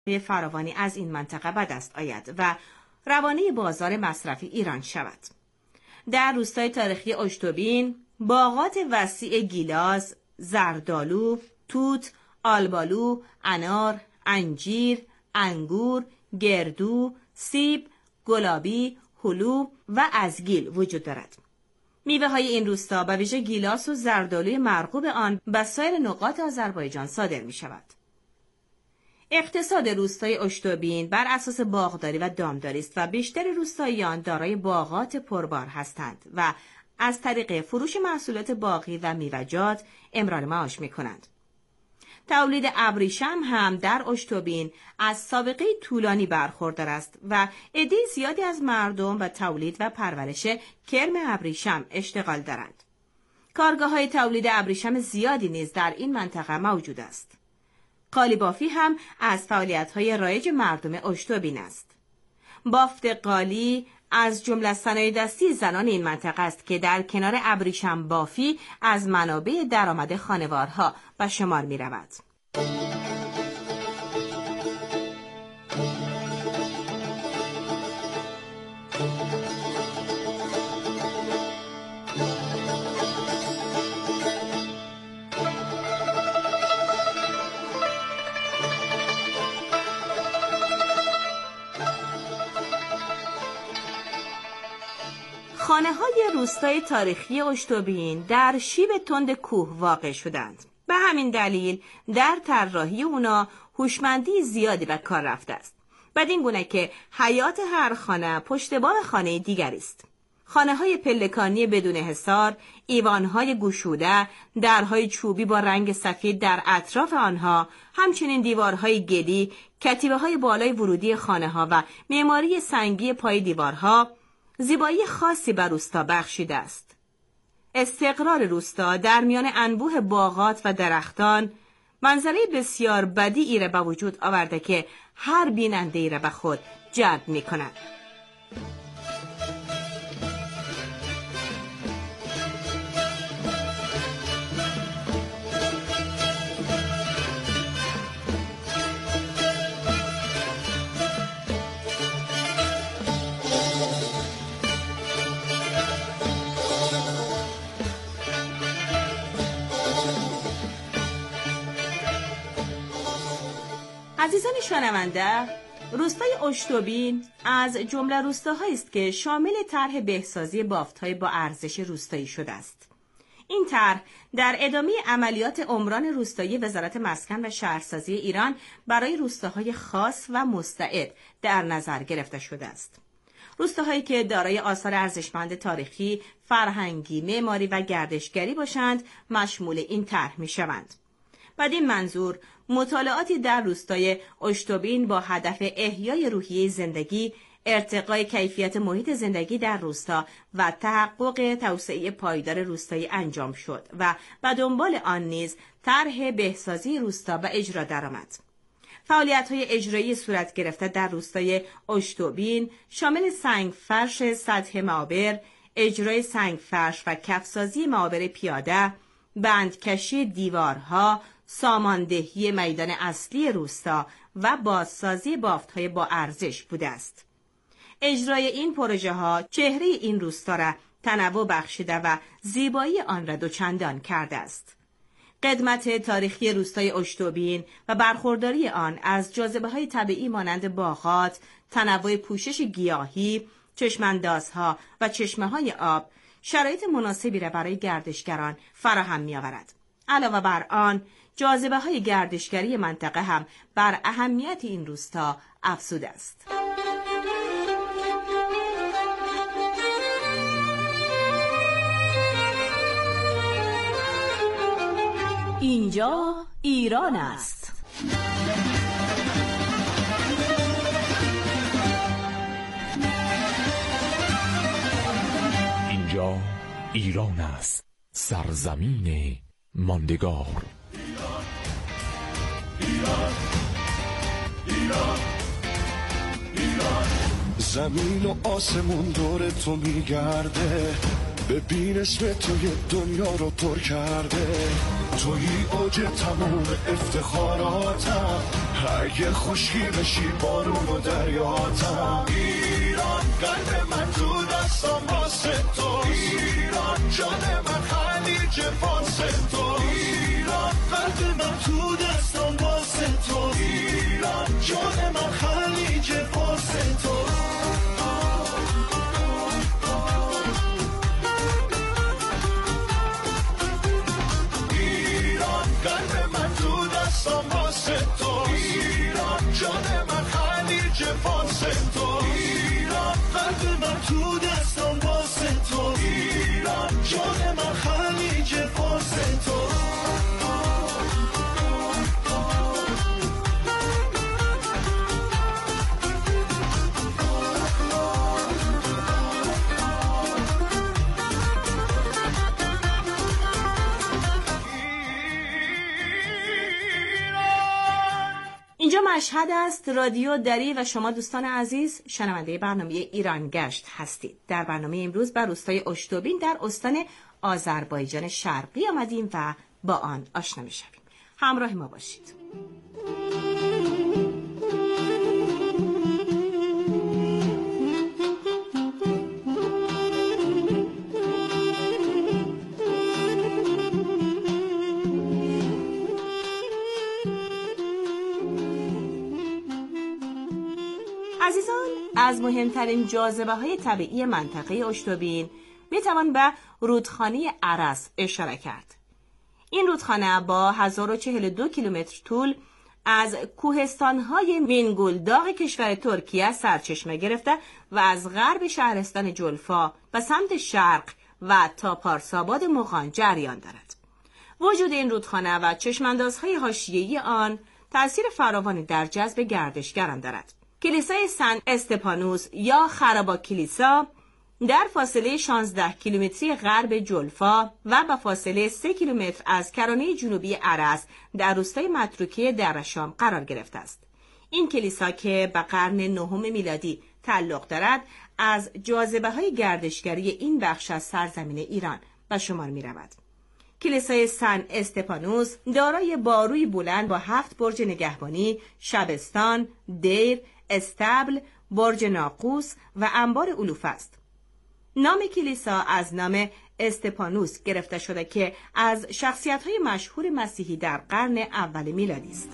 فراوانی از این منطقه به دست آید و روانه بازار مصرفی ایران شود. در روستای تاریخی اشتوبین، باغات وسیع گیلاس، زردآلو، توت، آلبالو، انار، انجیر، انگور، گردو، سیب، گلابی، هلو و ازگیل وجود دارد. میوه های این روستا به ویژه گیلاس و زردآلوی مرغوب آن به سایر نقاط آذربایجان صادر می شود. اقتصاد روستای اشتوبین بر اساس باغداری و دامداری است و بیشتر روستاییان دارای باغات پربار هستند و از طریق فروش محصولات باغی و میوه‌جات امرار معاش می کنند. تولید ابریشم هم در اشتوبین از سابقه طولانی برخوردار است و عده زیادی از مردم به تولید و پرورش کرم ابریشم اشتغال دارند. کارگاه‌های تولید ابریشم زیادی نیز در این منطقه موجود است. قالیبافی هم از فعالیت‌های رایج مردم اشتوبین است. بافت قالی از جمله صنایع دستی زنان این منطقه است که در کنار ابریشم بافی از منابع درآمد خانوارها به شمار می رود. خانه‌های روستای تاریخی اشتوبین در شیب تند کوه واقع شدند. به همین دلیل در طراحی اونا هوشمندی زیادی به کار رفته است. بدین گونه که حیات هر خانه پشت بام خانه دیگری است. خانه‌های پلکانی بدون حصار، ایوان‌های گشوده، درهای چوبی با رنگ سفید در اطراف آنها، همچنین دیوارهای گلی، کتیبه‌های بالای ورودی خانه‌ها و معماری سنگی پای دیوارها زیبایی خاصی بر روستا بخشیده است. استقرار روستا در میان انبوه باغات و درختان منظره بسیار بدیعی را به وجود آورده که هر بیننده‌ای را به خود جلب می‌کند. عزیزان شنونده، روستای اشتوبین از جمله روستاهایی است که شامل طرح بهسازی بافت‌های با ارزش روستایی شده است. این طرح در ادامه عملیات عمران روستایی وزارت مسکن و شهرسازی ایران برای روستاهای خاص و مستعد در نظر گرفته شده است. روستاهایی که دارای آثار ارزشمند تاریخی، فرهنگی، معماری و گردشگری باشند، مشمول این طرح می‌شوند. بدین منظور مطالعاتی در روستای اشتوبین با هدف احیای روحیه زندگی، ارتقای کیفیت محیط زندگی در روستا و تحقق توسعه پایدار روستایی انجام شد و به دنبال آن نیز طرح بهسازی روستا به اجرا درآمد. فعالیت‌های اجرایی صورت گرفته در روستای اشتوبین شامل سنگ فرش سطح معابر، اجرای سنگ فرش و کفسازی معابر پیاده، بندکشی دیوارها، ساماندهی میدان اصلی روستا و بازسازی بافت‌های با ارزش بوده است. اجرای این پروژه ها چهره این روستا را تنوع بخشیده و زیبایی آن را دوچندان کرده است. قدمت تاریخی روستای اشتوبین و برخورداری آن از جاذبه‌های طبیعی مانند باغات، تنوع پوشش گیاهی، چشماندازها و چشمه‌های آب شرایط مناسبی را برای گردشگران فراهم می‌آورد. علاوه بر آن، جاذبه‌های گردشگری منطقه هم بر اهمیت این روستا افزوده است. اینجا ایران است. اینجا ایران است، سرزمین ماندگار. ایران، ایران، ایران، ایران. زمین و آسمون دور تو میگرده، ببین اسم توی دنیا رو پر کرده. توی اوج تموم افتخاراتم، اگه خشکی بشی بارون و دریاتم. ایران قلب من تو دستم واسه تو، ایران جان من خلیج فارس تو، ایران قلب من تو دستم واسه تو، ایران جان من خلیج فارس تو. ایران قلب من تو دستم واسه تو، ایران جان من خلیج فارس تو، ایران قلب من تو دستم واسه تو، ایران جان من خلیج فارس تو. اینجا مشهد است، رادیو دری و شما دوستان عزیز شنونده برنامه ایران گشت هستید. در برنامه امروز بر روستای اشتوبین در استان آذربایجان شرقی آمدیم و با آن آشنا می‌شویم. همراه ما باشید. عزیزان، از مهمترین جاذبه‌های طبیعی منطقه اشتوبین میتوان به رودخانه ارس اشاره کرد. این رودخانه با 1042 کیلومتر طول از کوهستان‌های مینگولداغ کشور ترکیه سرچشمه گرفته و از غرب شهرستان جلفا و سمت شرق و تا پارساباد مغان جریان دارد. وجود این رودخانه و چشماندازهای حاشیه‌ای آن تأثیر فراوانی در جذب گردشگران دارد. کلیسای سن استپانوس یا خرابا کلیسا در فاصله 16 کیلومتری غرب جلفا و به فاصله 3 کیلومتر از کرانه جنوبی ارس در روستای متروکه درشام قرار گرفته است. این کلیسا که به قرن 9 میلادی تعلق دارد از جاذبه‌های گردشگری این بخش از سرزمین ایران به شمار می‌رود. کلیسای سن استپانوس دارای باروی بلند با 7 برج نگهبانی، شبستان، دیر، استبل، برج ناقوس و انبار علوفه است. نام کلیسا از نام استپانوس گرفته شده که از شخصیت‌های مشهور مسیحی در قرن اول میلادی است.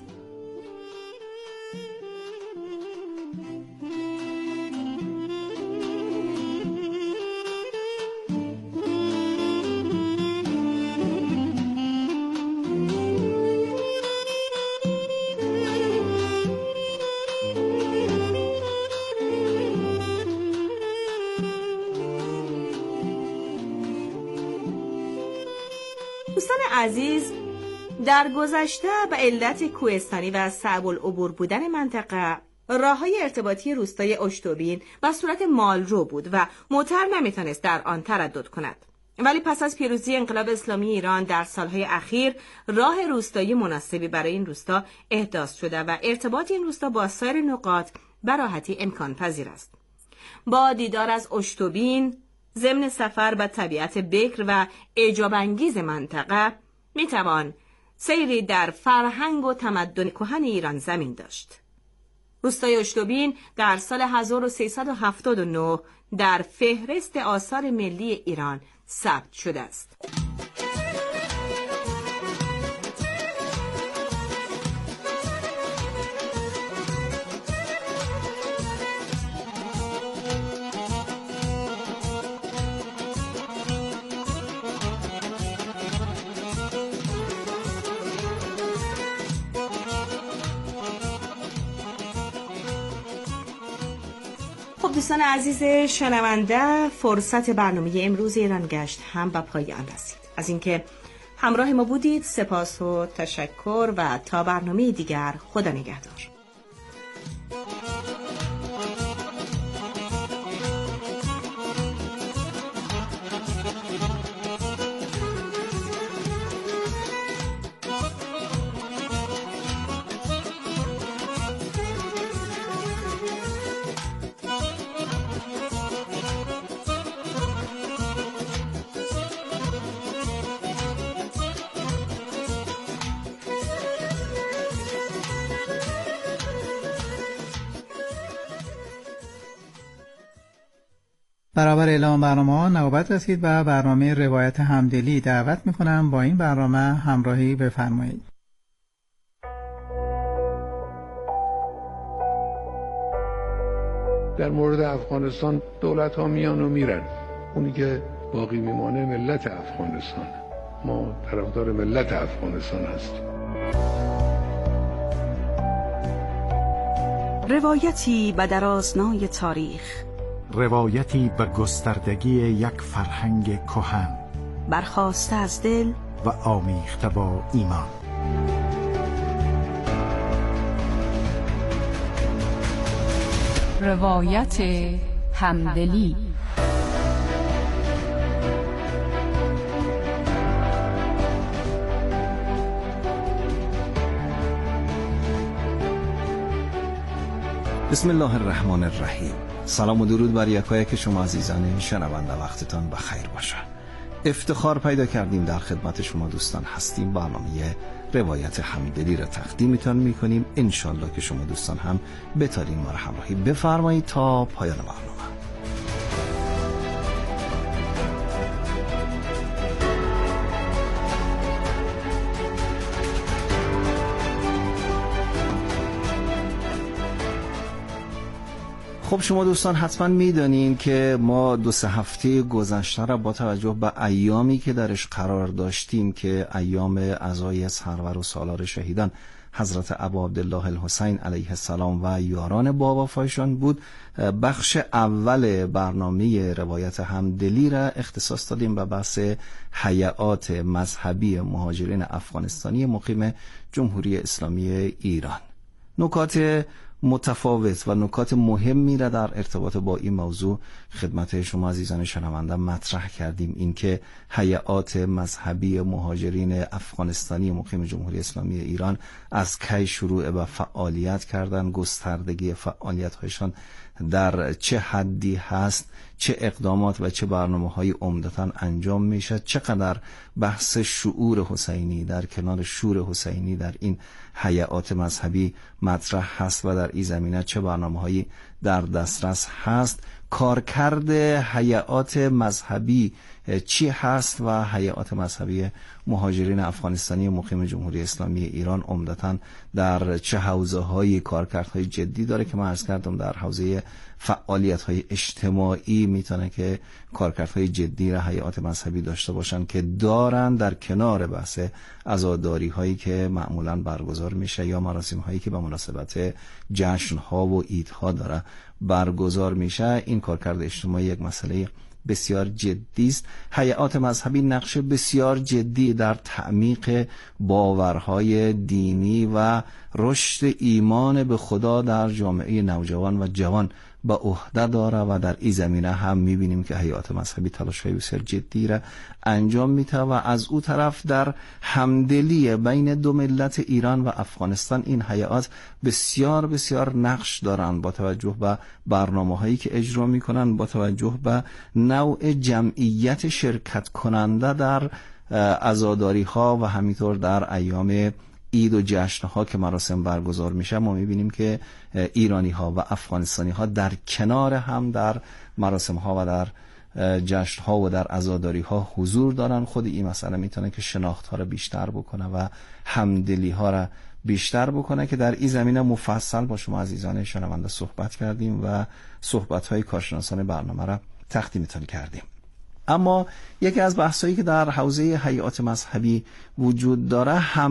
دوستان عزیز، در گذشته به علت کوهستانی و صعب العبور بودن منطقه، راههای ارتباطی روستای اشتوبین به صورت مالرو بود و موتر نمیتونست در آن تردد کند. ولی پس از پیروزی انقلاب اسلامی ایران در سالهای اخیر راه روستایی مناسبی برای این روستا احداث شده و ارتباط این روستا با سایر نقاط به راحتی امکان پذیر است. با دیدار از اشتوبین ضمن سفر به طبیعت بکر و اعجاب انگیز منطقه میتوان سیری در فرهنگ و تمدن کهن ایران زمین داشت. روستای اشتوبین در سال 1379 در فهرست آثار ملی ایران ثبت شده است. دوستان عزیز شنونده، فرصت برنامه امروز ایران گشت هم به پایان رسید. از اینکه همراه ما بودید سپاس و تشکر و تا برنامه دیگر خدا نگهدار. برابر اعلام برنامه نوبت رسید و برنامه روایت همدلی. دعوت میکنم با این برنامه همراهی بفرمایید. در مورد افغانستان دولت ها میان و میرن، اونی که باقی میمانه ملت افغانستان. ما طرفدار ملت افغانستان هستیم. روایتی به درازنای تاریخ، روایتی به گستردگی یک فرهنگ کهن، برخاسته از دل و آمیخته با ایمان. روایت همدلی. بسم الله الرحمن الرحیم. سلام و درود بر یکایک شما عزیزان شنونده، وقتتان بخیر باشه. افتخار پیدا کردیم در خدمت شما دوستان هستیم. برنامه روایت همدلی را تقدیمتان میکنیم. انشالله که شما دوستان هم بتارین ما را همراهی بفرمایید تا پایان برنامه. خب شما دوستان حتما میدانین که ما 2-3 هفته گذشته را با توجه به ایامی که درش قرار داشتیم که ایام عزای سرور و سالار شهیدان حضرت ابا عبدالله الحسین علیه السلام و یاران با وفایشان بود، بخش اول برنامه روایت همدلی را اختصاص دادیم به بحث هیئات مذهبی مهاجرین افغانستانی مقیم جمهوری اسلامی ایران. نکات متفاوت و نکات مهمی را در ارتباط با این موضوع خدمت شما عزیزان شنونده مطرح کردیم. این که هیئات مذهبی مهاجرین افغانستانی مقیم جمهوری اسلامی ایران از کی شروع به فعالیت کردن، گستردگی فعالیت‌هایشان در چه حدی هست، چه اقدامات و چه برنامه‌های عمدتاً انجام میشه، چقدر بحث شعور حسینی در کنار شور حسینی در این هیئات مذهبی مطرح هست و در این زمینه چه برنامه‌هایی در دسترس هست، کارکرد هیئات مذهبی چی هست و هیئات مذهبی مهاجرین افغانستانی مقیم جمهوری اسلامی ایران عمدتاً در چه حوزه‌های کارکردهای جدی داره که من عرض کردم در حوزه فعالیت‌های اجتماعی میتونه که کارکردهای جدی را هیئات مذهبی داشته باشن که دارن در کنار بحث عزاداری‌هایی که معمولاً برگزار میشه یا مراسم‌هایی که به مناسبت جشن‌ها و عیدها داره برگزار میشه. این کارکرد اجتماعی یک مسئله بسیار جدی است. هیئات مذهبی نقش بسیار جدی در تعمیق باورهای دینی و رشد ایمان به خدا در جامعه نوجوان و جوان به عهده داره و در این زمینه هم میبینیم که هیئات مذهبی تلاش‌های بسیار جدی را انجام میده و از او طرف در همدلی بین دو ملت ایران و افغانستان این هیئات بسیار بسیار نقش دارند با توجه به برنامه‌هایی که اجرا میکنن، با توجه به نوع جمعیت شرکت کننده در عزاداری‌ها و همینطور در ایام عید و جشن‌ها که مراسم برگزار میشه. ما میبینیم که ایرانی‌ها و افغانستانی‌ها در کنار هم در مراسم‌ها و در جشن‌ها و در عزاداری‌ها حضور دارن. خود این مسئله میتونه که شناخت‌ها را بیشتر بکنه و همدلی‌ها را بیشتر بکنه که در این زمینه مفصل با شما عزیزان شنونده صحبت کردیم و صحبت‌های کارشناسان برنامه را تقدیمتون کردیم. اما یکی از بحثایی که در حوزه هیئات مذهبی وجود داره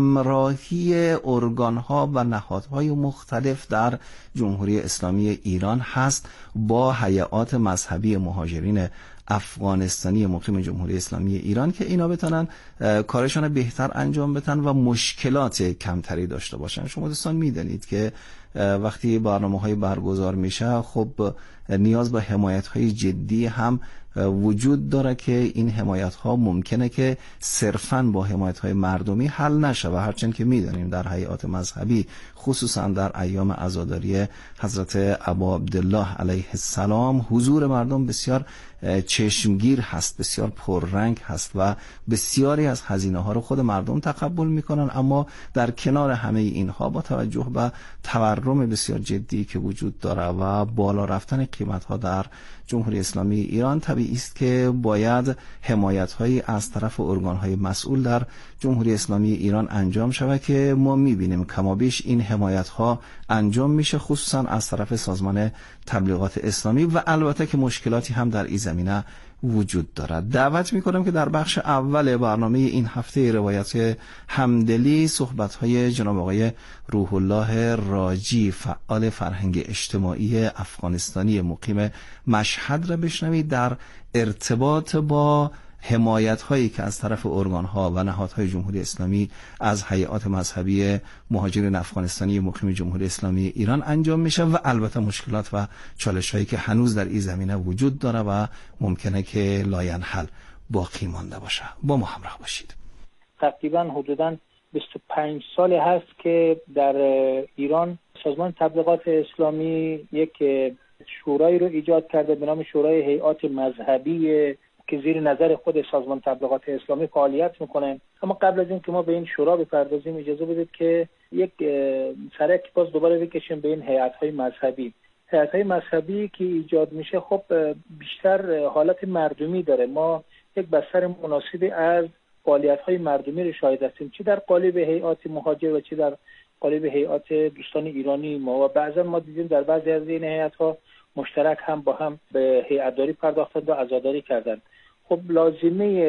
همراهی ارگان‌ها و نهادهای مختلف در جمهوری اسلامی ایران هست با هیئات مذهبی مهاجرین افغانستانی مقیم جمهوری اسلامی ایران که اینا بتونن کارشون بهتر انجام بدن و مشکلات کمتری داشته باشن. شما دوستان میدونید که وقتی برنامه‌های برگزار میشه خب نیاز به حمایت‌های جدی هم وجود داره که این حمایت ها ممکنه که صرفاً با حمایت های مردمی حل نشه و هرچند که میدونیم در هیئات مذهبی خصوصا در ایام عزاداری حضرت ابا عبدالله علیه السلام حضور مردم بسیار چشمگیر هست، بسیار پررنگ هست و بسیاری از هزینه ها رو خود مردم تقبل میکنن. اما در کنار همه اینها با توجه به تورم بسیار جدی که وجود داره و بالا رفتن قیمت ها در جمهوری اسلامی ایران، طبیعی است که باید حمایت هایی از طرف ارگان های مسئول در جمهوری اسلامی ایران انجام شود که ما میبینیم کمابیش این حمایت ها انجام میشه، خصوصا از طرف سازمان تبلیغات اسلامی و البته که مشکلاتی هم در این زمینه وجود دارد. دعوت میکنم که در بخش اول برنامه این هفته روایت همدلی صحبت‌های جناب آقای روح الله راجی فعال فرهنگ اجتماعی افغانستانی مقیم مشهد را بشنوید در ارتباط با حمایت هایی که از طرف ارگان ها و نهادهای جمهوری اسلامی از هیئات مذهبی مهاجرین افغانستانی مقیم جمهوری اسلامی ایران انجام میشه و البته مشکلات و چالش هایی که هنوز در این زمینه وجود داره و ممکنه که لاینحل باقی مانده باشه. با ما همراه باشید. تقریبا حدوداً 25 سال هست که در ایران سازمان تبلیغات اسلامی یک شورایی رو ایجاد کرده به نام شورای هیئات مذهبی که زیر نظر خود سازمان تبلیغات اسلامی فعالیت میکنه. اما قبل از این که ما به این شورا بپردازیم اجازه بدید که یک سرک باز دوباره بکشیم به این هیئت‌های مذهبی. هیئت‌های مذهبی که ایجاد میشه خب بیشتر حالت مردمی داره. ما یک بستر مناسبی از فعالیت‌های مردمی رو شاهد هستیم، چه در قالب هیئات مهاجر و چه در قالب هیئات دوستان ایرانی ما، و بعضا ما دیدیم در بعضی از این هیئت‌ها مشترک هم با هم به هیئت‌داری پرداختند و عزاداری کردند. خب لازمه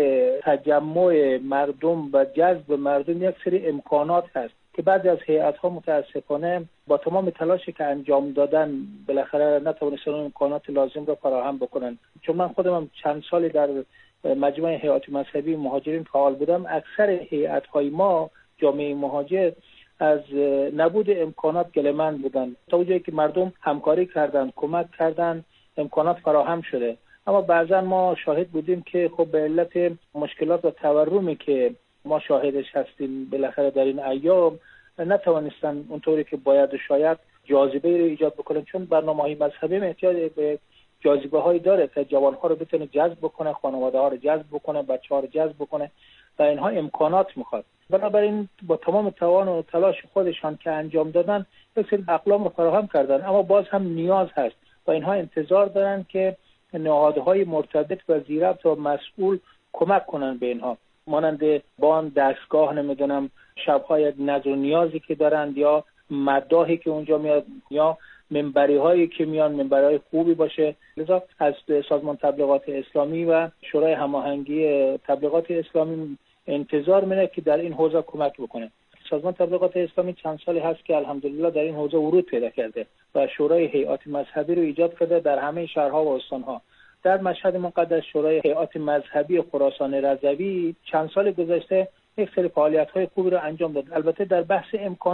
تجمع مردم و جذب مردم یک سری امکانات هست که بعضی از هیئت‌ها متاسفانه با تمام تلاشی که انجام دادن بالاخره نتونستن امکانات لازم را فراهم بکنن. چون من خودم چند سالی در مجمع هیئات مذهبی مهاجرین فعال بودم، اکثر هیئت‌های ما جامعه مهاجر از نبود امکانات گله‌مند بودن. تا اونجایی که مردم همکاری کردن، کمک کردن، امکانات فراهم شده. اما بعضا ما شاهد بودیم که خب به علت مشکلات و تورمی که ما شاهدش هستیم بالاخره در این ایام نتوانستن اونطوری که باید و شاید جاذبه رو ایجاد بکنن، چون برنامه‌های مذهبی احتیاج به جاذبه هایی داره که جوان‌ها رو بتونه جذب بکنه، خانواده‌ها رو جذب بکنه، بچه‌ها رو جذب بکنه و اینها امکانات میخواد. بنابراین با تمام توان و تلاش خودشان که انجام دادن یک سری اقلام رو فراهم کردن، اما باز هم نیاز هست و اینها انتظار دارن که نهادهای مرتبط و زیربط و مسئول کمک کنن به اینها، مانند بان، دستگاه، نمیدونم شب‌ها یک نظر و نیازی که دارند یا مداحی که اونجا میاد یا منبری هایی که میان منبرهای خوبی باشه. لذا از سازمان تبلیغات اسلامی و شورای هماهنگی تبلیغات اسلامی انتظار میره که در این حوزه کمک بکنه. سازمان تبلیغات اسلامی چند سالی هست که الحمدلله در این حوزه ورود پیدا کرده و شورای هیئات مذهبی رو ایجاد کرده در همه شهرها و استانها. در مشهد مقدس شورای هیئات مذهبی خراسان رضوی چند سال گذشته یک سری فعالیت‌های خوبی رو انجام داد. البته در بحث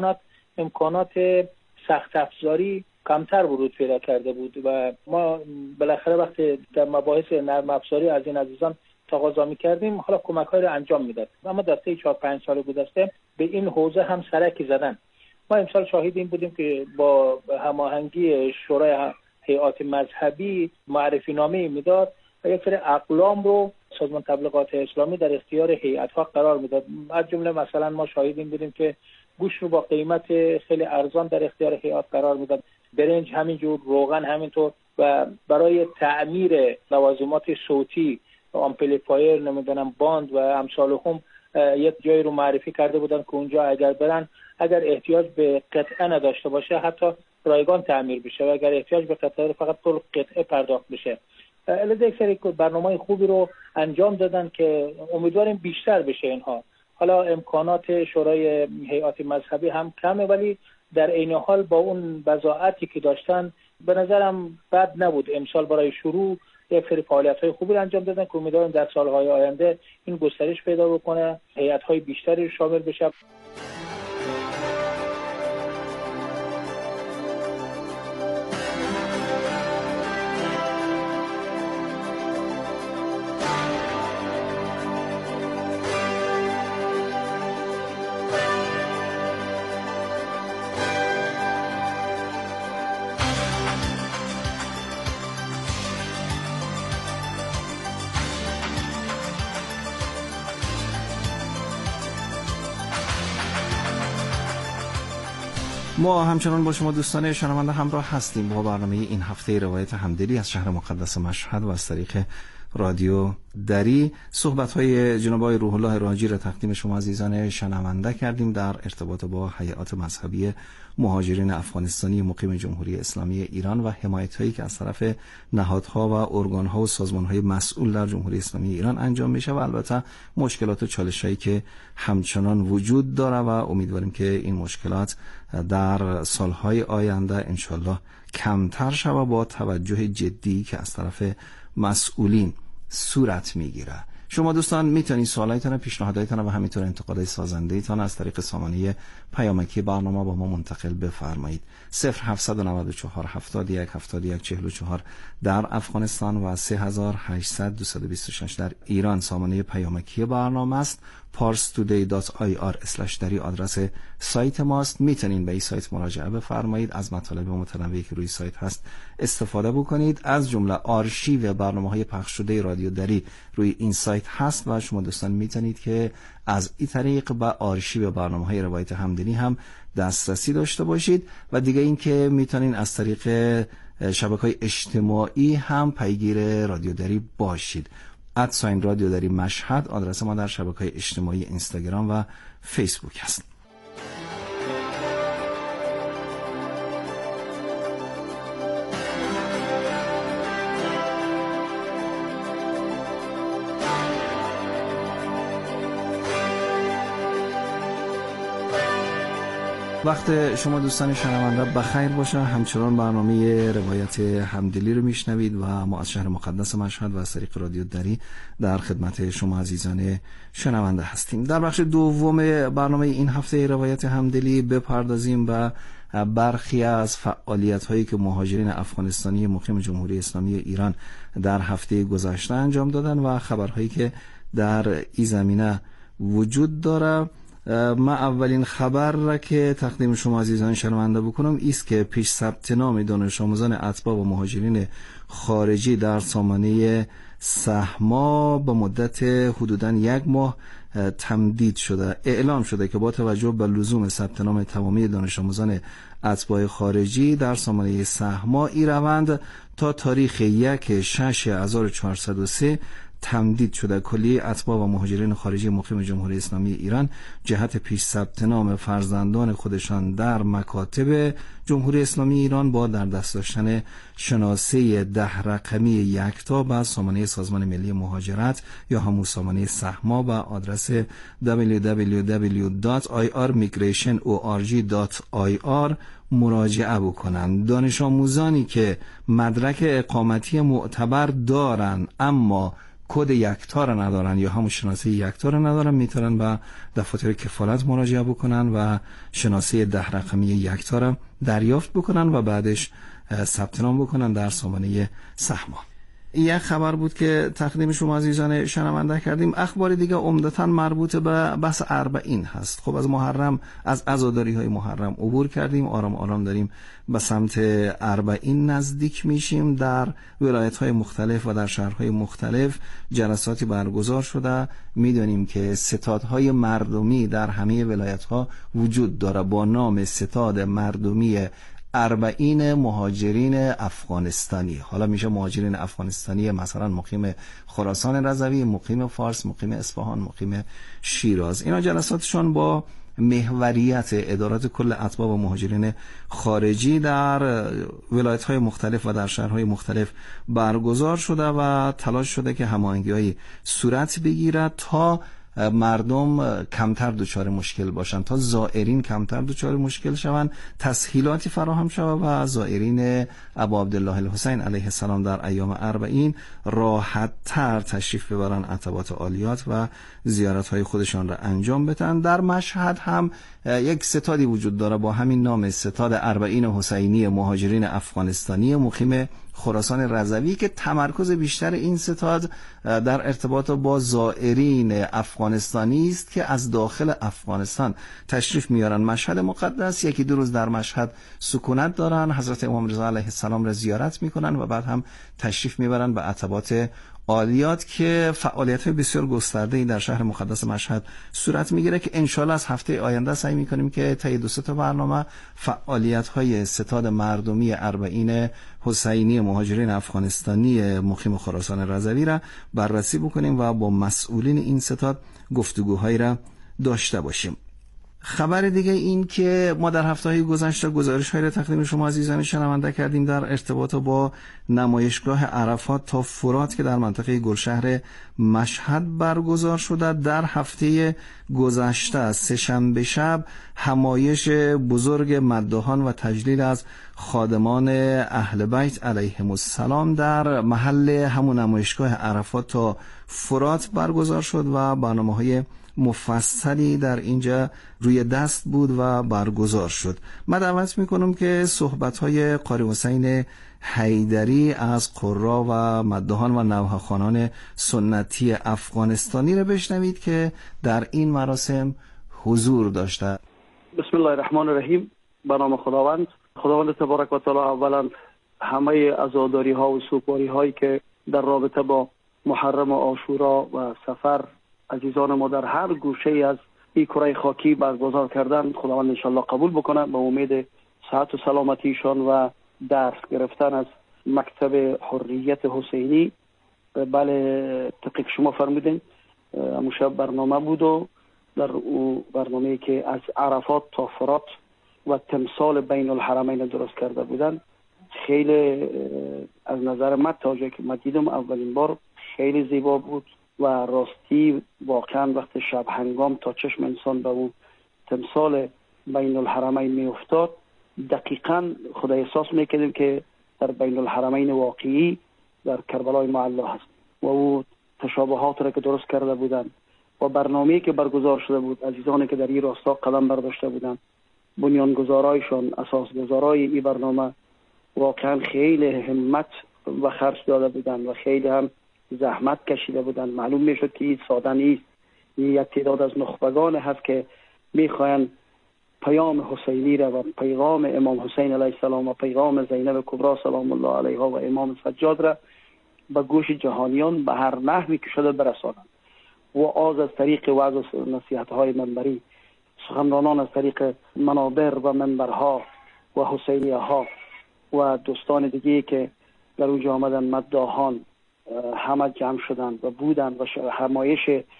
امکانات سخت افزاری کمتر ورود پیدا کرده بود و ما بالاخره وقتی در مباحث نرم افزاری از این عزیزان تقاضا می‌کردیم، حالا کمک‌های رو انجام میداد. اما در طی 4-5 سال گذشته به این حوزه هم سرکی زدن. ما امسال شاهد این بودیم که با هماهنگی شورای هیئات مذهبی معرفی نامه میداد و یک سری اقلام رو سازمان تبلیغات اسلامی در اختیار هیئت‌ها قرار میداد. از جمله مثلا ما شاهد این بودیم که گوشت رو با قیمت خیلی ارزان در اختیار هیئات قرار میداد، برنج همینجور، روغن همینطور، و برای تعمیر لوازمات صوتی، آمپلیفایر، نمیدونم باند و امثال هم یک جایی رو معرفی کرده بودن که اونجا اگر برن، اگر احتیاج به قطعه نداشته باشه حتی رایگان تعمیر بشه و اگر احتیاج به قطعه فقط طول قطعه پرداخت بشه. البته یک سری برنامه‌های خوبی رو انجام دادن که امیدواریم بیشتر بشه اینها. حالا امکانات شورای هیئات مذهبی هم کمه، ولی در عین حال با اون بضاعتی که داشتن به نظرم بد نبود. امسال برای شروع یک سری فعالیت‌های خوبی انجام دادن که امیدوارم در سال‌های آینده این گسترش پیدا بکنه، هیئت‌های بیشتری شامل بشه. ما همچنان با شما دوستان شنونده همراه هستیم با برنامه این هفته روایت همدلی از شهر مقدس مشهد و از طریق رادیو دری. صحبت‌های جناب آقای روح الله راجی را تقدیم شما عزیزان شنونده کردیم در ارتباط با هیئات مذهبی مهاجرین افغانستانی مقیم جمهوری اسلامی ایران و حمایت‌هایی که از طرف نهادها و ارگان‌ها و سازمان‌های مسئول در جمهوری اسلامی ایران انجام میشه و البته مشکلات و چالش‌هایی که همچنان وجود داره و امیدواریم که این مشکلات در سال‌های آینده انشالله کمتر شود با توجه جدی که از طرف مسئولین صورت میگیره. شما دوستان میتونید سوالایتان، پیشنهاداتتان و همینطور انتقادات سازنده‌ایتان از طریق سامانه پیامکی برنامه با ما منتقل بفرمایید. 0794 71 71 44 در افغانستان و 3800 226 در ایران سامانه پیامکی برنامه است. parstoday.ir/dari آدرس سایت ماست. میتونین به این سایت مراجعه بفرمایید، از مطالب متنوعی که روی سایت هست استفاده بکنید. از جمله آرشیو برنامه‌های پخش شده رادیو دری روی این سایت هست و شما دوستان میتونید که از این طریق به آرشیو برنامه‌های روایت همدلی هم دسترسی داشته باشید. و دیگه این که میتونین از طریق شبکه‌های اجتماعی هم پیگیر رادیو دری باشید. رادیو دری مشهد آدرس ما در شبکه‌های اجتماعی اینستاگرام و فیسبوک هست. وقت شما دوستان شنونده بخیر باشه. همچنان برنامه روایت همدلی رو میشنوید و ما از شهر مقدس مشهد و از طریق رادیو دری در خدمت شما عزیزان شنونده هستیم. در بخش دوم برنامه این هفته روایت همدلی بپردازیم و برخی از فعالیت هایی که مهاجرین افغانستانی مقیم جمهوری اسلامی ایران در هفته گذشته انجام دادن و خبرهایی که در این زمینه وجود داره. من اولین خبر را که تقدیم شما عزیزان شنونده بکنم است که پیش ثبت نام دانش آموزان اتباع و مهاجرین خارجی در سامانه سهما به مدت حدوداً 1 ماه تمدید شده. اعلام شده که با توجه به لزوم ثبت نام تمامی دانش آموزان اتباع خارجی در سامانه سهما این روند تا تاریخ 1/6/1403 تمدید شده. کلیه اتباع و مهاجرین خارجی مقیم جمهوری اسلامی ایران جهت پیش ثبت نام فرزندان خودشان در مکاتب جمهوری اسلامی ایران با در دست داشتن شناسه 10 رقمی یکتا به سامانه سازمان ملی مهاجرت یا همون سامانه سهما به آدرس www.irmigrationorg.ir مراجعه بکنند. دانش آموزانی که مدرک اقامتی معتبر دارن اما کد یکتا را ندارن یا همون شناسه یکتا را ندارن میتونن به دفاتر کفالت مراجعه بکنن و شناسه 10 رقمی یکتا را دریافت بکنن و بعدش ثبت نام بکنن در سامانه سهما. یک خبر بود که تقدیم شما عزیزان شنونده کردیم. اخبار دیگه عمدتاً مربوط به بحث اربعین هست. خب از محرم، از عزاداری های محرم عبور کردیم، آرام آرام داریم به سمت اربعین نزدیک میشیم. در ولایت های مختلف و در شهرهای مختلف جلساتی برگزار شده. میدونیم که ستادهای مردمی در همه ولایت ها وجود داره با نام ستاد مردمی 40 مهاجرین افغانستانی. حالا میشه مهاجرین افغانستانی مثلا مقیم خراسان رضوی، مقیم فارس، مقیم اصفهان، مقیم شیراز. اینا جلساتشون با محوریت ادارات کل اتباع و مهاجرین خارجی در ولایت‌های مختلف و در شهرهای مختلف برگزار شده و تلاش شده که هماهنگی‌های صورت بگیرد تا مردم کمتر دچار مشکل باشن، تا زائرین کمتر دچار مشکل شوند، تسهیلاتی فراهم شود و زائرین ابا عبدالله الحسین علیه السلام در ایام اربعین راحت تر تشریف ببرن عتبات عالیات و زیارت های خودشان را انجام بدن. در مشهد هم یک ستادی وجود داره با همین نام، ستاد 40 حسینی مهاجرین افغانستانی مقیم خراسان رضوی، که تمرکز بیشتر این ستاد در ارتباط با زائرین افغانستانی است که از داخل افغانستان تشریف میارن مشهد مقدس، یکی دو روز در مشهد سکونت دارن، حضرت امام رضا علیه السلام را زیارت میکنن و بعد هم تشریف میبرن به عتبات عالیات که فعالیت‌های بسیار گسترده‌ای در شهر مقدس مشهد صورت می‌گیره که انشالله از هفته آینده سعی می‌کنیم که طی 2 تا برنامه فعالیت‌های ستاد مردمی اربعین حسینی مهاجرین افغانستانی مقیم خراسان رضوی را بررسی بکنیم و با مسئولین این ستاد گفتگوهایی را داشته باشیم. خبر دیگه این که ما در هفته‌های گذشته گزارش‌هایی را تقدیم شما عزیزان شنونده کردیم در ارتباط با نمایشگاه عرفات تا فرات که در منطقه گلشهر مشهد برگزار شده. در هفته گذشته سه‌شنبه شب همایش بزرگ مداحان و تجلیل از خادمان اهل بیت علیهم السلام در محل همون نمایشگاه عرفات تا فرات برگزار شد و برنامه‌های مفصلی در اینجا روی دست بود و برگزار شد. من دعوت میکنم که صحبت‌های قاری حسین حیدری از قرا و مداحان و نوحه‌خوانان سنتی افغانستانی را بشنوید که در این مراسم حضور داشته. بسم الله الرحمن الرحیم. به نام خداوند تبارک و تعالی. اولا همه عزاداری ها و سوگواری هایی که در رابطه با محرم و عاشورا و سفر عزیزان ما در هر گوشه از این کره خاکی برگزار کردن، خداوند انشالله قبول بکنه به امید صحت و سلامتیشان و درس گرفتن از مکتب حریت حسینی. بله تقیق شما فرمودین امشب برنامه بود و در او برنامه‌ای که از عرفات تا فرات و تمثال بین الحرمین درست کرده بودن، خیلی از نظر من تا جایی که من دیدم اولین بار خیلی زیبا بود و راستی واقعا وقت شب هنگام تا چشم انسان به اون تمثال بین الحرمین می افتاد، دقیقاً خود احساس میکردیم که در بین الحرمین واقعی در کربلای معلا هست و او تشابهات را که درست کرده بودند و برنامه‌ای که برگزار شده بود، عزیزانی که در این راستا قدم برداشته بودند، بنیانگذارایشان، اساسگذارای این برنامه واقعا خیلی همت و خرج داده بودند و خیلی هم زحمت کشیده بودند. معلوم میشد که این ساده نیست. این یک تعداد از نخبگان هست که میخواین پیام حسینی را و پیغام امام حسین علیه السلام و پیغام زینب کبری سلام الله علیها و امام سجاد را به گوش جهانیان به هر نحوی که شده برسانند. و از طریق وعظ و نصیحت‌های منبری، سخنرانان از طریق منابر و منبرها و حسینیه ها و دوستان دیگه که در اونجا آمدن، مداحان همه جمع شدند و بودند و همایش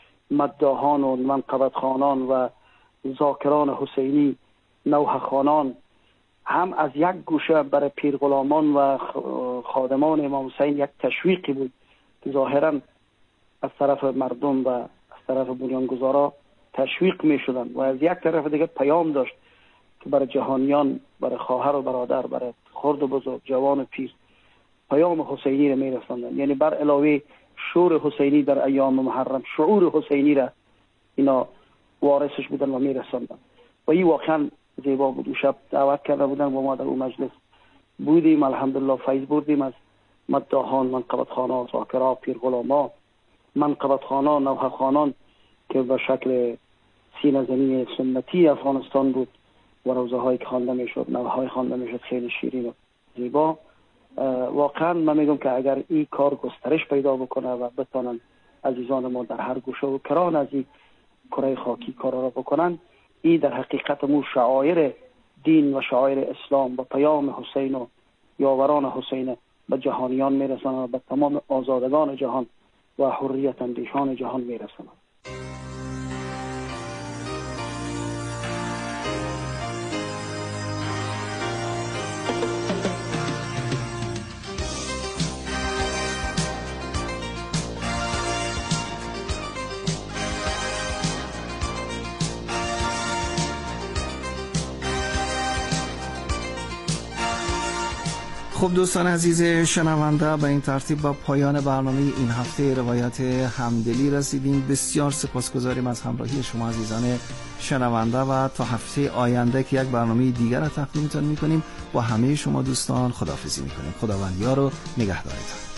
مداحان و منقبت خوانان و ذاکران حسینی، نوحه خوانان هم از یک گوشه برای پیر غلامان و خادمان امام حسین یک تشویقی بود که ظاهرا از طرف مردم و از طرف بنیانگذارا تشویق می شدن و از یک طرف دیگه پیام داشت که برای جهانیان، برای خواهر و برادر، برای خرد و بزرگ، جوان و پیر پیام حسینی را می رساندن. یعنی بر علاوه شور حسینی در ایام محرم، شعور حسینی را اینا وارثش بودن و می رساندن و این واقعا زیبا بود. اون شب دعوت کرده بودن و ما در اون مجلس بودیم. الحمدلله فیض بردیم از مداحان، منقبت خوانان، ذاکرا، پیر غلاما، منقبت خوانان، نوحه خوانان که به شکل سینه زنی سنتی افغانستان بود و روزه هایی که خوانده میشد، نوحه های خوانده میشد، خیلی شیرین و زیبا. واقعا من میگم که اگر این کار گسترش پیدا بکنه و بتونن عزیزان ما در هر گوشه و کران از این کره خاکی کارا را بکنن، این در حقیقت مو شعائر دین و شعائر اسلام و پیام حسین و یاوران حسین به جهانیان میرسند و به تمام آزادگان جهان و حریت اندیشان جهان میرسند. خب دوستان عزیز شنونده، به این ترتیب با پایان برنامه این هفته روایت همدلی رسیدیم. بسیار سپاسگزاریم از همراهی شما عزیزان شنونده و تا هفته آینده که یک برنامه دیگر را تقدیمتان میکنیم با همه شما دوستان خداحافظی میکنیم. خداوند یار و نگهدارتان.